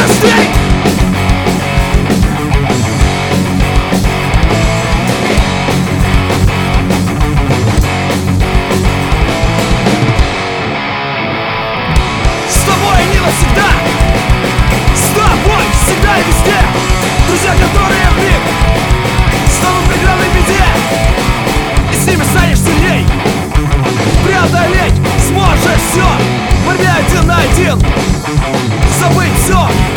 быстрей! С тобой не навсегда, с тобой всегда и везде. Друзья, которые в миг станут в преградной беде, и с ними станешь сильней. Преодолеть сможешь все в борьбе один на один. Забыть все,